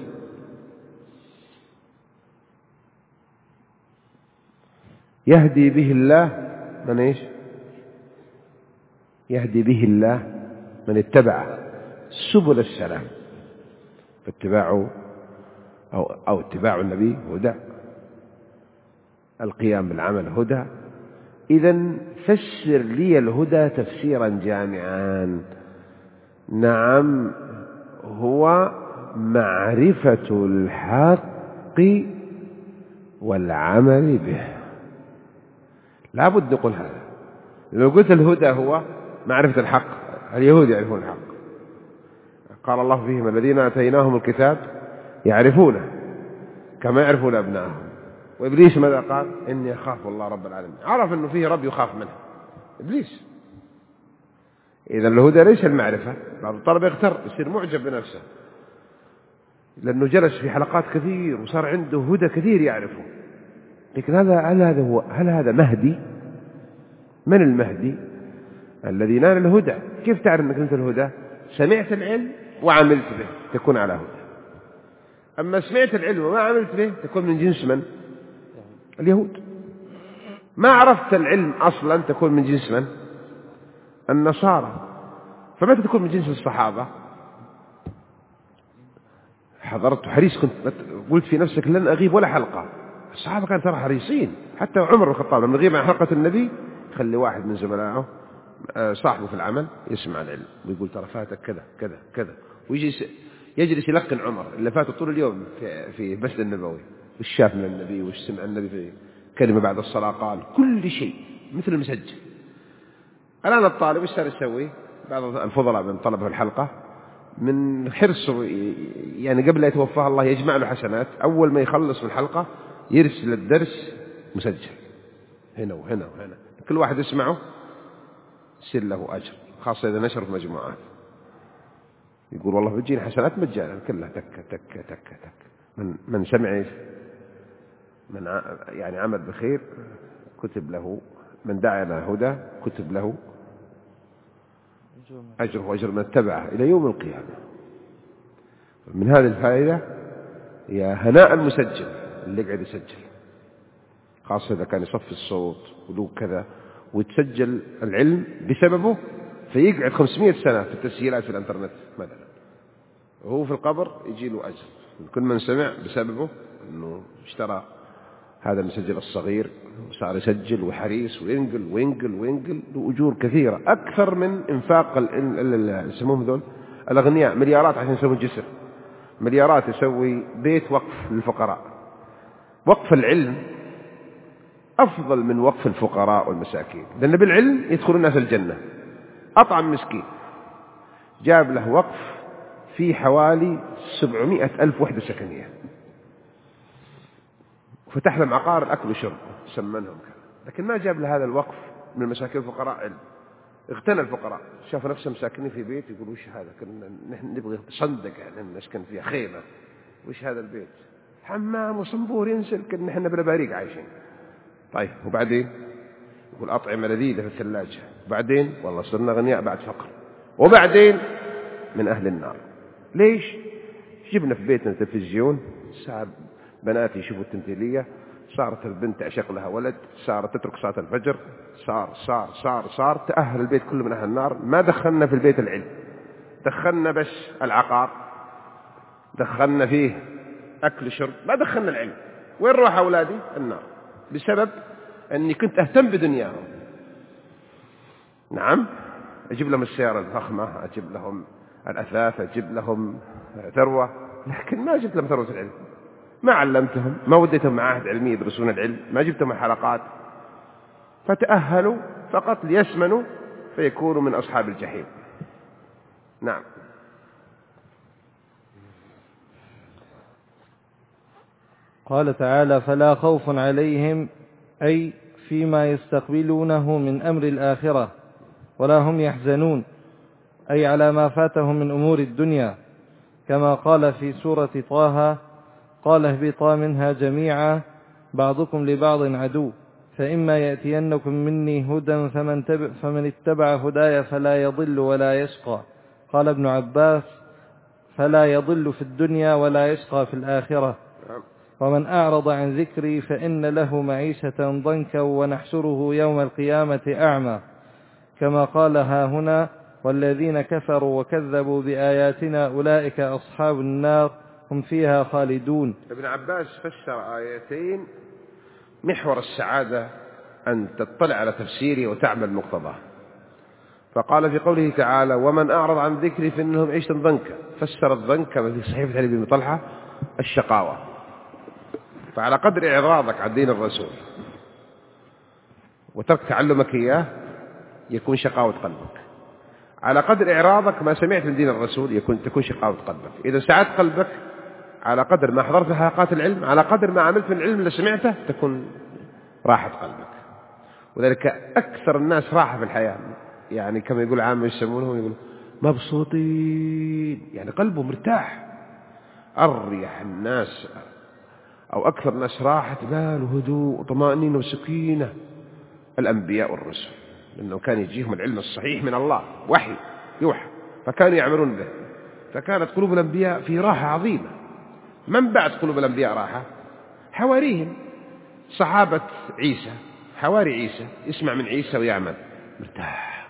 يهدي به الله من إيش؟ يهدي به الله من اتبع سبل السلام، فاتباعه أو, أو اتباع النبي هدى، القيام بالعمل هدى. إذن فسر لي الهدى تفسيرا جامعا. نعم، هو معرفة الحق والعمل به. لا بد نقول هذا. لو قلت الهدى هو معرفة الحق، اليهود يعرفون الحق، قال الله فيهم الذين آتيناهم الكتاب يعرفونه كما يعرفون أبنائهم. وإبليس ماذا قال؟ إني أخاف الله رب العالمين. عرف أنه فيه رب يخاف منه إبليس، إذا الهدى ليس المعرفة. بعض الطلبة يغتر يصير معجب بنفسه لأنه جلس في حلقات كثير وصار عنده هدى كثير يعرفه، لكن هذا هل هذا هو هل هذا مهدي؟ من المهدي؟ الذي نال الهدى. كيف تعرف أنك أنت الهدى؟ سمعت العلم وعملت به تكون على هدى. أما سمعت العلم وما عملت به تكون من جنس من؟ اليهود. ما عرفت العلم أصلا تكون من جنس من؟ النصارى. فمتى تكون من جنس الصحابة؟ حضرت حريص كنت قلت في نفسك لن أغيب ولا حلقة. الصحابة كانوا ترى حريصين، حتى عمر بن الخطاب لما يغيب عن حلقة النبي خلي واحد من زملائه صاحبه في العمل يسمع العلم ويقول ترى فاتك كذا كذا كذا، ويجي يجلس يلقن عمر اللي فاته طول اليوم في في المسجد النبوي، وش شاف من النبي وش سمع النبي في كلمة بعد الصلاة قال، كل شيء مثل المسجل. الآن الطالب ايش صار يسوي؟ بعض الفضلاء من طلبه الحلقة من حرصه يعني قبل لا يتوفاه الله يجمع له حسنات، أول ما يخلص من الحلقة يرسل الدرس مسجل هنا وهنا وهنا، كل واحد يسمعه يصير له أجر، خاصة إذا نشر في مجموعات. يقول والله بتجيني حسنات مجانا كلها تك تك تك تك. من من سمع من يعني عمل بخير كتب له، من دعا إلى هدى كتب له أجر وأجر من اتبعه إلى يوم القيامة. من هذه الفائدة يا هناء المسجل اللي قاعد يسجل، خاصة إذا كان يصفي الصوت ولو كذا ويتسجل العلم بسببه، فيقعد خمسمائة سنة في التسجيلات في الانترنت مثلا، وهو في القبر يجي له أجر. كل من سمع بسببه أنه اشترى هذا المسجل الصغير وصار يسجل وحريص وينقل وينقل وينقل له أجور كثيرة أكثر من إنفاق يسموهم ذول الأغنياء مليارات عشان يسوي جسر، مليارات يسوي بيت وقف للفقراء. وقف العلم أفضل من وقف الفقراء والمساكين، لأن بالعلم يدخل الناس الجنة. أطعم مسكين جاب له وقف في حوالي سبعمائة ألف وحدة سكنية، وفتح لهم عقار أكل وشرب سمنهم، لكن ما جاب له هذا الوقف من المساكين الفقراء علم. اغتنى الفقراء، شافوا نفسهم ساكنين في بيت يقولوا وش هذا، كنا نحن نبغى صندق يعني نسكن فيها خيمة، وش هذا البيت حمام وصنبور ينسل، كنا نحن بلباريق عايشين. طيب وبعدين يقول أطعمة لذيذة في الثلاجة، وبعدين والله صرنا غنياء بعد فقر، وبعدين من أهل النار. ليش؟ جبنا في بيتنا تلفزيون، صار بناتي يشوفوا التمثيلية، صارت البنت عشق لها ولد، صارت تترك صلاة الفجر، صار صار صار صار تأهل البيت كله من أهل النار. ما دخلنا في البيت العلم، دخلنا بس العقار، دخلنا فيه أكل شرب، ما دخلنا العلم. وين روح أولادي؟ النار، بسبب أني كنت أهتم بدنياهم. نعم، أجيب لهم السيارة الفخمة، أجيب لهم الأثاث، أجيب لهم ثروة، لكن ما جبت لهم ثروة العلم، ما علمتهم، ما وديتهم معاهد علمية يدرسون العلم، ما جبتهم الحلقات، فتأهلوا فقط ليسمنوا فيكونوا من أصحاب الجحيم. نعم. قال تعالى: فلا خوف عليهم، أي فيما يستقبلونه من أمر الآخرة، ولا هم يحزنون، أي على ما فاتهم من أمور الدنيا، كما قال في سورة طه: قال اهبطا منها جميعا بعضكم لبعض عدو، فإما يأتينكم مني هدى فمن, تبع فمن اتبع هداي فلا يضل ولا يشقى. قال ابن عباس: فلا يضل في الدنيا ولا يشقى في الآخرة. ومن أعرض عن ذكري فإن له معيشة ضنكا ونحشره يوم القيامة أعمى، كما قال ها هنا: والذين كفروا وكذبوا بآياتنا أولئك أصحاب النار هم فيها خالدون. ابن عباس فسر آيتين محور السعادة أن تطلع على تفسيره وتعمل مقتضاه. فقال في قوله تعالى: ومن أعرض عن ذكري فإنه معيشة ضنكا، فسر الضنك كما في صحيفة علي بن طلحة الشقاوة. فعلى قدر إعراضك عن دين الرسول وترك تعلمك إياه يكون شقاوة قلبك، على قدر إعراضك ما سمعت من دين الرسول يكون تكون شقاوة قلبك. إذا سعدت قلبك على قدر ما حضرت حلقات العلم، على قدر ما عملت من العلم اللي سمعته تكون راحة قلبك. وذلك أكثر الناس راحة في الحياة يعني كما يقول عام يسمونهم يقول مبسوطين، يعني قلبه مرتاح. أريح الناس أو أكثر الناس راحة بال وهدوء وطمأنينة وسكينة الأنبياء والرسل، لأنه كان يجيهم العلم الصحيح من الله، وحي يوحى، فكانوا يعملون به، فكانت قلوب الأنبياء في راحة عظيمة. من بعد قلوب الأنبياء راحة؟ حواريهم، صحابة عيسى، حواري عيسى، يسمع من عيسى ويعمل مرتاح.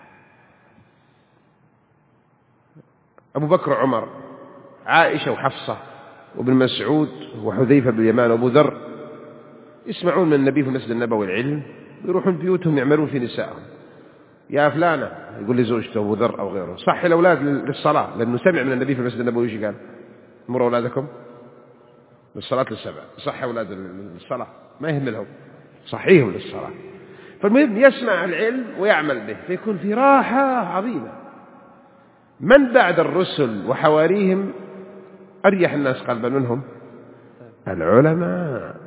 أبو بكر وعمر، عائشة وحفصة وابن مسعود وحذيفة بن اليمان وأبو ذر، يسمعون من النبي في المسجد النبوي العلم، يروحون بيوتهم يعملون في نسائهم. يا فلانة، يقول لي زوجته أبو ذر أو غيره، صح الأولاد للصلاة، لأنه سمع من النبي في المسجد النبوي وش قال؟ مروا أولادكم للصلاة للسبع، صح أولاد للصلاة، ما يهملهم، صحيهم للصلاة. فالمهم يسمع العلم ويعمل به، فيكون في راحة عظيمة. من بعد الرسل وحواريهم أريح الناس قلبا منهم؟ العلماء.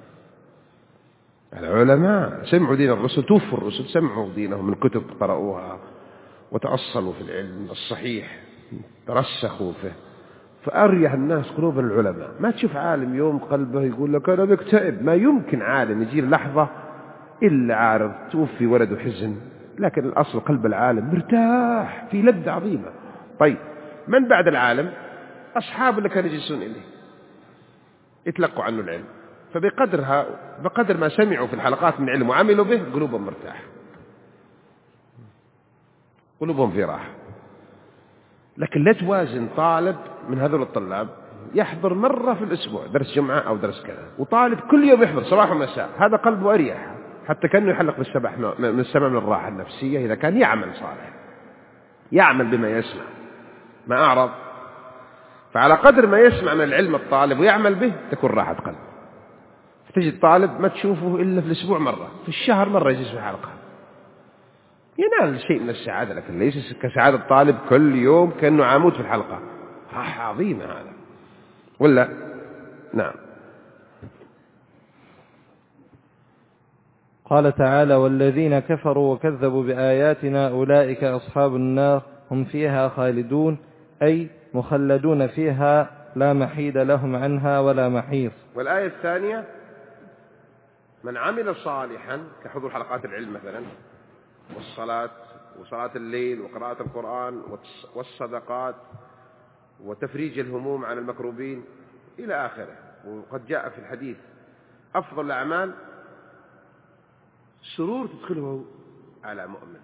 العلماء سمعوا دين الرسل، توفوا الرسل، سمعوا دينهم من كتب قرأوها وتأصلوا في العلم الصحيح، ترسخوا فيه، فأريح الناس قلوب العلماء. ما تشوف عالم يوم قلبه يقول لك أنا مكتئب، ما يمكن عالم يجي لحظة إلا عارض توفي ولده حزن، لكن الأصل قلب العالم مرتاح في لذة عظيمة. طيب من بعد العالم؟ أصحاب اللي كانوا يجلسون إليه يتلقوا عنه العلم، فبقدرها بقدر ما سمعوا في الحلقات من علم وعملوا به قلوبهم مرتاح، قلوبهم في راحة. لكن لا توازن طالب من هذول الطلاب يحضر مرة في الأسبوع درس جمعة أو درس كذا، وطالب كل يوم يحضر صباح ومساء، هذا قلبه أريح، حتى كأنه يحلق بالسبع من السماء من الراحة النفسية إذا كان يعمل صالح، يعمل بما يسمع، ما أعرض. فعلى قدر ما يسمع من العلم الطالب ويعمل به تكون راحة قلب. تجد طالب ما تشوفه إلا في الأسبوع مرة، في الشهر مرة يجلس في حلقة، ينال شيء من السعادة، لكن ليس كسعادة الطالب كل يوم كأنه عمود في الحلقة. راحة عظيمة هذا ولا؟ نعم. قال تعالى والذين كفروا وكذبوا بآياتنا أولئك أصحاب النار هم فيها خالدون، أي مخلدون فيها لا محيد لهم عنها ولا محيص. والآية الثانية من عمل صالحا كحضور حلقات العلم مثلا، والصلاة وصلاة الليل وقراءة القرآن والصدقات وتفريج الهموم عن المكروبين إلى آخره. وقد جاء في الحديث أفضل الأعمال سرور تدخله على مؤمن،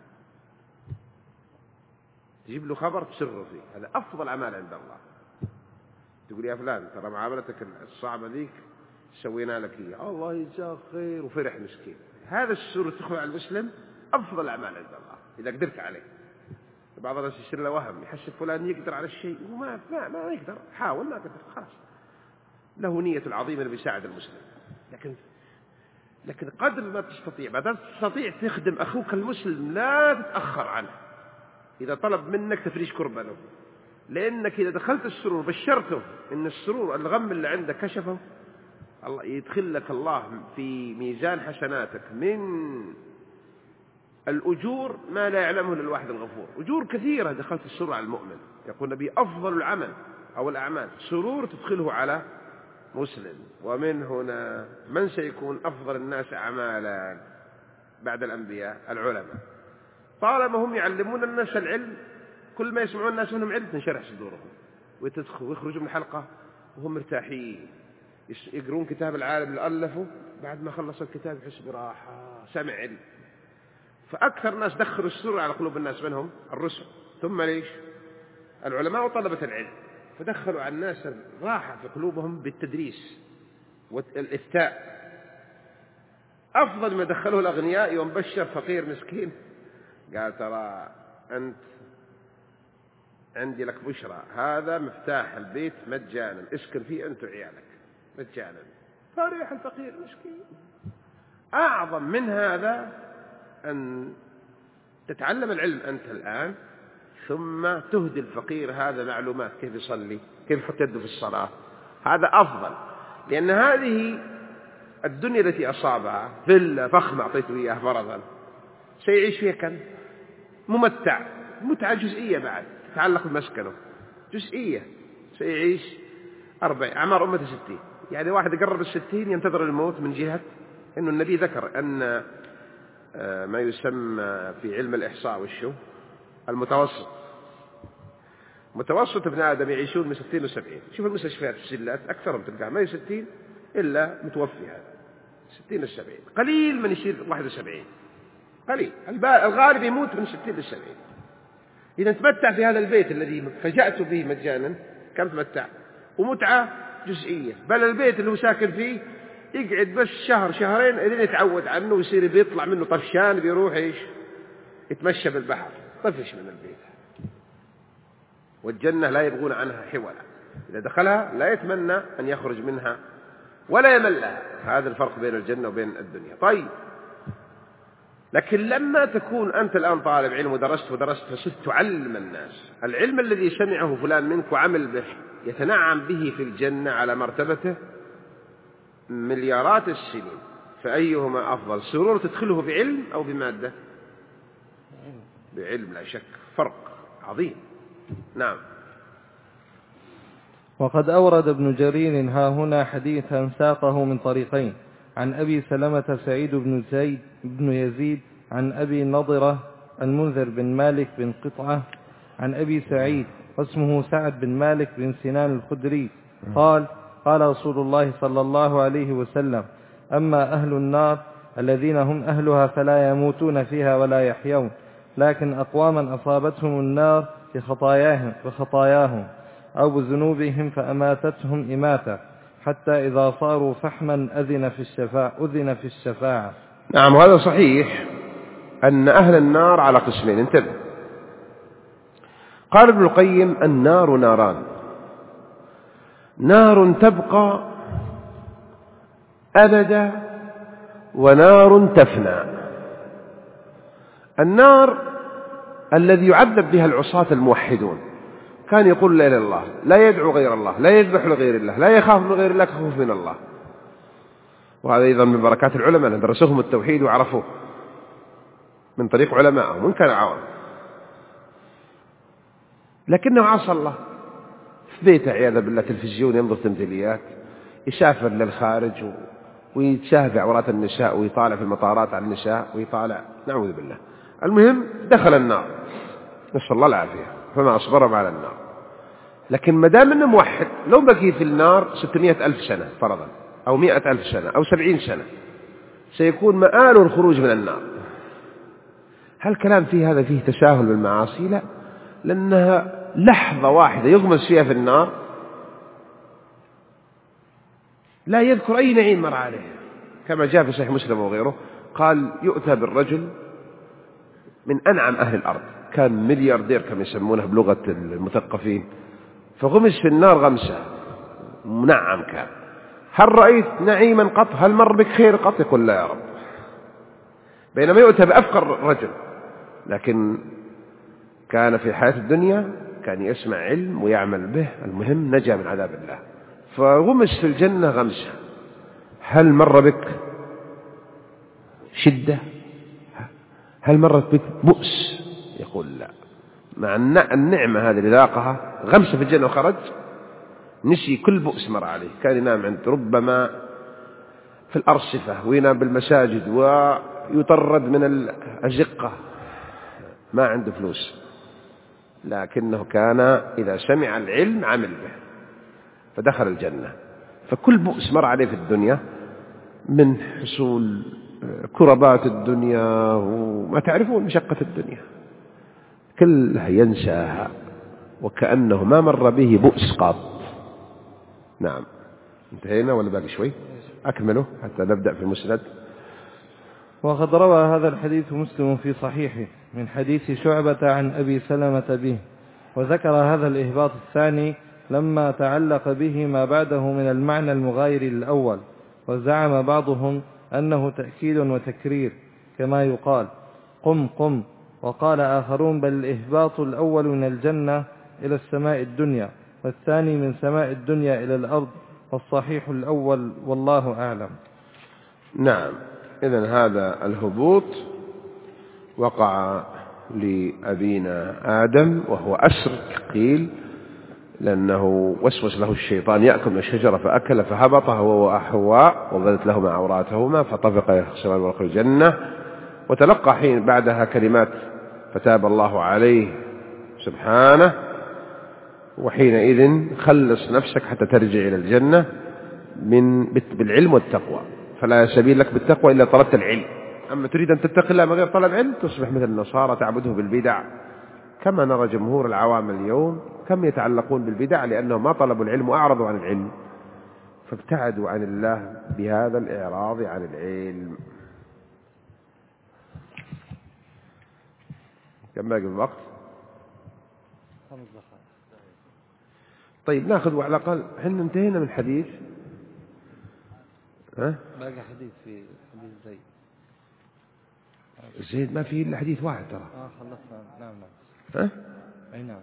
تجيب له خبر تسره فيه، هذا أفضل أعمال عند الله. تقول يا فلان ترى معاملتك الصعبة ذيك سوينا لك إياه، الله يجزاك خير، وفرح مسكين. هذا السرور تدخل على المسلم أفضل الأعمال عند الله إذا قدرت عليه. بعض الناس يصير له وهم، يحسب فلان يقدر على الشيء وما ما ما يقدر، حاول ما قدر خلاص، له نية العظيمة اللي بيساعد المسلم. لكن لكن قدر ما تستطيع، بعد تستطيع تخدم أخوك المسلم لا تتأخر عنه إذا طلب منك تفريج كربة له، لأنك إذا دخلت السرور بشرته إن السرور الغم اللي عندك كشفه، الله يدخل لك الله في ميزان حسناتك من الأجور ما لا يعلمه إلا الواحد الغفور، أجور كثيرة دخلت السرور على المؤمن. يقول النبي أفضل العمل أو الأعمال سرور تدخله على مسلم. ومن هنا من سيكون أفضل الناس أعمالا بعد الأنبياء؟ العلماء. طالما هم يعلمون الناس العلم، كل ما يسمعون الناس منهم علم تنشرح صدورهم ويخرجوا من الحلقة وهم مرتاحين، يقرون كتاب العالم اللي ألفه، بعد ما خلص الكتاب يحس براحة، سمع علم. فأكثر ناس دخلوا السرور على قلوب الناس منهم الرسل، ثم ليش؟ العلماء وطلبة العلم، فدخلوا على الناس الراحة في قلوبهم بالتدريس والإفتاء. أفضل ما دخلوه الأغنياء يوم بشر فقير مسكين قال ترى أنت عندي لك بشرى، هذا مفتاح البيت مجانا، اسكن فيه أنت وعيالك مجانا. فرح الفقير مسكين. أعظم من هذا أن تتعلم العلم أنت الآن، ثم تهدي الفقير هذا معلومات كيف يصلي، كيف يحط يده في الصلاة، هذا أفضل. لأن هذه الدنيا التي أصابها فيلا فخمة أعطيته إياه فرضا سيعيش فيها كم؟ ممتع، متعة جزئية بعد تتعلق بمسكنه، جزئية، سيعيش أربع أعمار أمة ستين، يعني واحد يقرب الستين ينتظر الموت، من جهة أنه النبي ذكر أن ما يسمى في علم الإحصاء والشو المتوسط، متوسط ابن آدم يعيشون من ستين وسبعين. شوف المستشفيات السلات أكثرهم تلقاه ما ستين إلا متوفي، هذا ستين وسبعين، قليل من يصير واحد وسبعين، قليل، الغالب يموت من ستين للسبعين. إذا تمتع في هذا البيت الذي فجأت به مجانا كم تمتع، ومتعة جزئية، بل البيت اللي هو ساكن فيه يقعد بس شهر شهرين إذن يتعود عنه ويصير بيطلع منه طفشان، بيروح إيش يتمشى بالبحر، طفش من البيت. والجنة لا يبغون عنها حولا، إذا دخلها لا يتمنى أن يخرج منها ولا يملها. هذا الفرق بين الجنة وبين الدنيا. طيب، لكن لما تكون أنت الآن طالب علم ودرست ودرست فصرت تعلم الناس، العلم الذي سمعه فلان منك وعمل به يتنعم به في الجنة على مرتبته مليارات السنين، فأيهما أفضل؟ سرور تدخله بعلم أو بمادة؟ بعلم، لا شك، فرق عظيم. نعم. وقد أورد ابن جرير ها هنا حديثا ساقه من طريقين، عن أبي سلمة سعيد بن زيد بن يزيد عن أبي نضرة المنذر بن مالك بن قطعة عن أبي سعيد واسمه سعد بن مالك بن سنان الخدري قال: قال رسول الله صلى الله عليه وسلم: أما أهل النار الذين هم أهلها فلا يموتون فيها ولا يحيون، لكن أقواما أصابتهم النار بخطاياهم, بخطاياهم أو بذنوبهم فأماتتهم إماتة حتى إذا صاروا فحما أذن في الشفاعة, أذن في الشفاعة. نعم، هذا صحيح أن أهل النار على قسمين. انتبه، قال ابن القيم: النار ناران، نار تبقى أبدا ونار تفنى. النار الذي يعذب بها العصاة الموحدون، كان يقول لا إله إلا الله، لا يدعو غير الله، لا يذبح لغير الله، لا يخاف من غير الله كخوف من الله. وهذا أيضا من بركات العلماء أن درسوهم التوحيد وعرفوه من طريق علمائهم وإن كان عوام، لكنه عصى الله في بيته عياذا بالله، تلفزيون ينظر تمثيليات، يسافر للخارج ويتشاهد عورات النساء ويطالع في المطارات على النساء ويطالع، نعوذ بالله. المهم دخل النار، نسأل الله العافية، فما أصبرهم على النار. لكن ما دام أنه موحد، لو بقي في النار ستمائة ألف سنة فرضا أو مائة ألف سنة أو سبعين سنة، سيكون مآله الخروج من النار. هل كلام فيه هذا فيه تساهل بالمعاصي؟ لا، لأنها لحظة واحدة يغمس فيها في النار لا يذكر أي نعيم مر عليه، كما جاء في صحيح مسلم وغيره، قال: يؤتى بالرجل من أنعم أهل الأرض، كان ملياردير كما يسمونه بلغة المثقفين، فغمس في النار غمسة، منعم كان. هل رأيت نعيما قط؟ هل مر بك خير قط؟ يقول: لا يا رب. بينما يؤتى بأفقر رجل، لكن كان في حياة الدنيا كان يسمع علم ويعمل به، المهم نجا من عذاب الله، فغمس في الجنة غمسة. هل مر بك شدة؟ هل مرت بك بؤس؟ يقول: لا. مع النعمة هذه اللي ذاقها، غمسة في الجنة وخرج، نسي كل بؤس مر عليه. كان ينام عند ربما في الأرصفة وينام بالمساجد ويطرد من الأزقة، ما عنده فلوس، لكنه كان إذا سمع العلم عمل به فدخل الجنة. فكل بؤس مر عليه في الدنيا من حصول كربات الدنيا وما تعرفون مشقة الدنيا كلها ينساها وكأنه ما مر به بؤس قط. نعم، انتهينا ولا باقي شوي؟ أكمله حتى نبدأ في المسند. وقد روى هذا الحديث مسلم في صحيحه من حديث شعبة عن أبي سلمة به، وذكر هذا الإهباط الثاني لما تعلق به ما بعده من المعنى المغاير للأول، وزعم بعضهم أنه تأكيد وتكرير كما يقال قم قم، وقال آخرون بل الإهباط الأول من الجنة إلى السماء الدنيا، والثاني من سماء الدنيا إلى الأرض، والصحيح الأول والله أعلم. نعم، إذن هذا الهبوط وقع لأبينا آدم وهو أسر قيل، لأنه وسوس له الشيطان يأكل من الشجرة فأكل فهبط هو وحواء وبدت لهما عوراتهما فطفقا يخصفان ورق الجنة، وتلقى حين بعدها كلمات فتاب الله عليه سبحانه، وحينئذ خلص نفسك حتى ترجع إلى الجنة من بالعلم والتقوى، فلا سبيل لك بالتقوى إلا طلبت العلم. أما تريد أن تتقي الله من غير طلب علم تصبح مثل النصارى تعبده بالبدع، كما نرى جمهور العوام اليوم كم يتعلقون بالبدع لأنهم ما طلبوا العلم وأعرضوا عن العلم، فابتعدوا عن الله بهذا الإعراض عن العلم. كم باقي الوقت؟ طيب ناخذ على الأقل، احنا انتهينا من الحديث. ها؟ باقي حديث في حديث زيد. زيد ما فيه إلا حديث واحد ترى. اه خلصنا. نعم نعم. ها؟ أي نعم.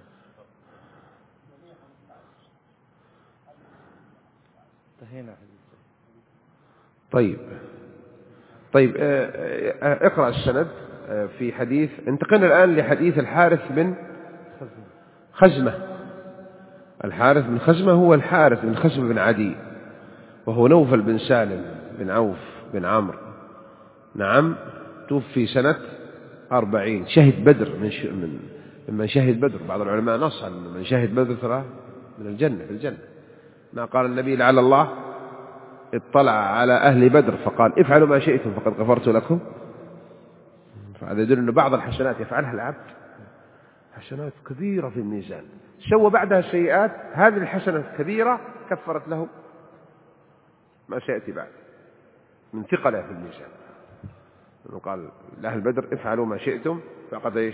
انتهينا حديث زيد. طيب طيب اقرأ السند في حديث. انتقلنا الآن لحديث الحارث بن خزمة. الحارث بن خزمة هو الحارث بن خزمة بن عدي، وهو نوفل بن سالم بن عوف بن عمرو. نعم، توفي سنة أربعين، شهد بدر من ش... من من شهد بدر. بعض العلماء نص أن من شهد بدر ترى من الجنة في الجنة. ما قال النبي لعل الله اطلع على أهل بدر فقال افعلوا ما شئتم فقد غفرت لكم. فهذا يدل أن بعض الحسنات يفعلها العبد حسنات كبيرة في الميزان، سوى بعدها السيئات، هذه الحسنة الكبيرة كفرت له ما سيأتي بعد من ثقله في الميزان. قال لأهل بدر افعلوا ما شئتم فقد ايش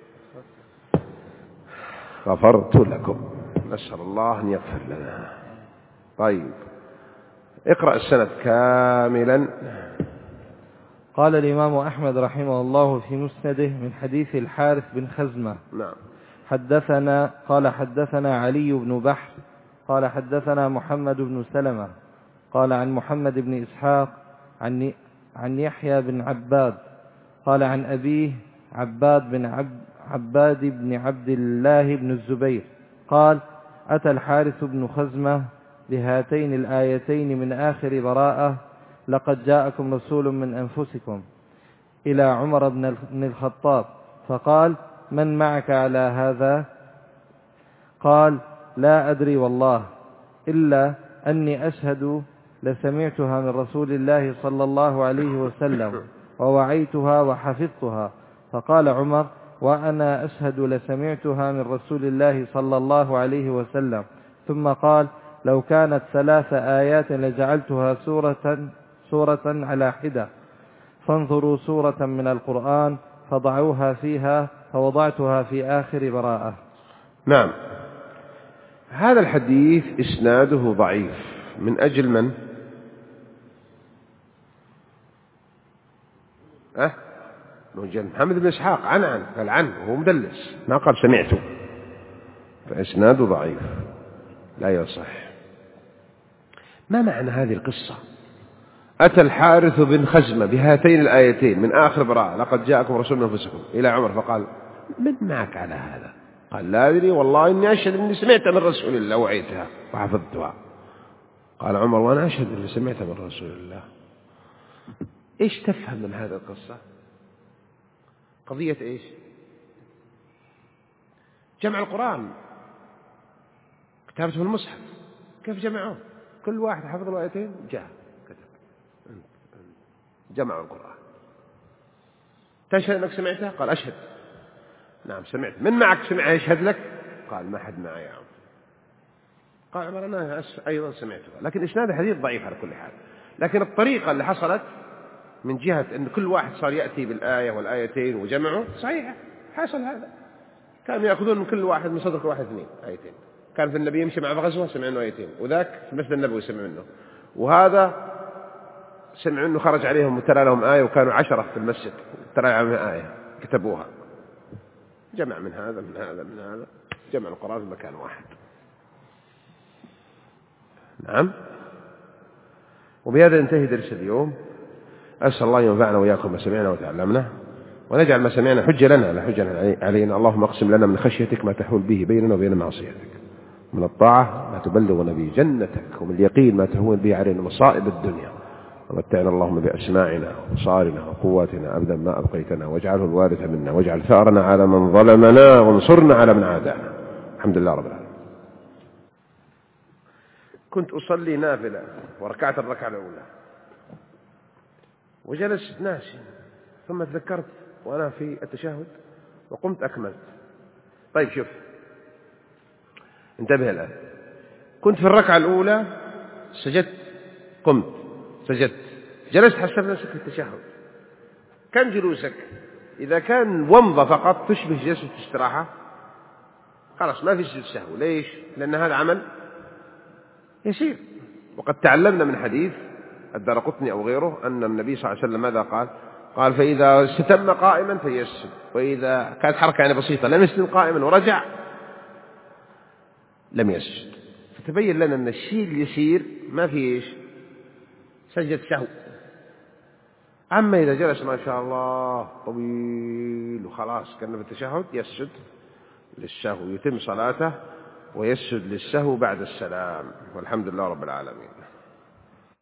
غفرت لكم. نسأل الله أن يغفر لنا. طيب اقرأ السند كاملا. قال الإمام أحمد رحمه الله في مسنده من حديث الحارث بن خزمة. نعم. حدثنا قال حدثنا علي بن بحر قال حدثنا محمد بن سلمة قال عن محمد بن إسحاق عن عن يحيى بن عباد قال عن أبيه عباد بن عبد عباد بن عبد الله بن الزبير قال أتى الحارث بن خزمة بهاتين الآيتين من آخر براءة لقد جاءكم رسول من أنفسكم إلى عمر بن الخطاب فقال من معك على هذا؟ قال لا أدري والله إلا أني أشهد لسمعتها من رسول الله صلى الله عليه وسلم ووعيتها وحفظتها. فقال عمر وأنا أشهد لسمعتها من رسول الله صلى الله عليه وسلم. ثم قال لو كانت ثلاث آيات لجعلتها سورة, سورة على حدة فانظروا سورة من القرآن فضعوها فيها فوضعتها في آخر براءة. نعم. هذا الحديث إسناده ضعيف من أجل من؟ أه؟ من أجل محمد بن إسحاق عن عن قال عنه وهو مدلس ما قال سمعته، فإسناده ضعيف لا يصح. ما معنى هذه القصة؟ أتى الحارث بن خزمة بهاتين الآيتين من آخر براءة لقد جاءكم رسول من أنفسكم إلى عمر فقال من معك على هذا؟ قال لا أدري والله إني أشهد أني سمعت من رسول الله وعيتها وحفظتها. قال عمر وأنا أشهد أني سمعت من رسول الله. إيش تفهم من هذه القصة؟ قضية إيش؟ جمع القرآن، كتابته في المصحف، كيف جمعوه؟ كل واحد حفظ له آيتين جاء كتب جمعوا القرآن. تشهد أنك سمعتها؟ قال أشهد. نعم سمعت. من معك سمع يشهد لك؟ قال ما حد معي يا عمر. قال عمر أنا أيضا سمعتها، لكن إسناد الحديث ضعيف على كل حال. لكن الطريقة اللي حصلت من جهة أن كل واحد صار يأتي بالآية والآيتين وجمعوا صحيح حصل هذا. كانوا يأخذون من كل واحد من صدر كل واحد اثنين آيتين. كان في النبي يمشي مع غزوة سمع منه آيتين، وذاك في المسجد النبوي سمع منه، وهذا سمع منه خرج عليهم وترى لهم آية وكانوا عشرة في المسجد ترى لهم آية كتبوها. جمع من هذا من هذا من هذا، جمع القرآن في مكان واحد. نعم. وبهذا ينتهي درس اليوم. أسأل الله ينفعنا وإياكم ما سمعنا وتعلمنا، ونجعل ما سمعنا حجة لنا لا حجة علينا. اللهم اقسم لنا من خشيتك ما تحول به بيننا وبين معصيتك، من الطاعة ما تبلغنا به جنتك، ومن اليقين ما تهون به علينا مصائب الدنيا. ومتعنا اللهم بأسماعنا وبصارنا وقواتنا أبدا ما أبقيتنا، واجعله الوارث منا، واجعل ثأرنا على من ظلمنا، وانصرنا على من عادانا. الحمد لله رب العالمين. كنت أصلي نافلة وركعت الركعة الأولى وجلست ناسي، ثم تذكرت وأنا في التشهد وقمت أكملت. طيب شوف، انتبه الآن. كنت في الركعة الأولى سجدت، قمت سجدت، جلست حسب نفسك في التشهد. كم جلوسك؟ إذا كان ومضة فقط تشبه جلسة استراحة خلاص ما في سجود سهو. ليش؟ لأن هذا عمل يسير. وقد تعلمنا من حديث الدارقطني أو غيره أن النبي صلى الله عليه وسلم ماذا قال؟ قال فإذا استتم قائما فيسجد، وإذا كانت حركة يعني بسيطة لم يستتم قائما ورجع لم يسجد. فتبين لنا أن الشيء اليسير ما فيه إيش؟ سجد سهو. أما إذا جلس ما شاء الله طويل وخلاص كان في التشهد يسجد للسهو، يتم صلاته ويسجد للسهو بعد السلام. والحمد لله رب العالمين.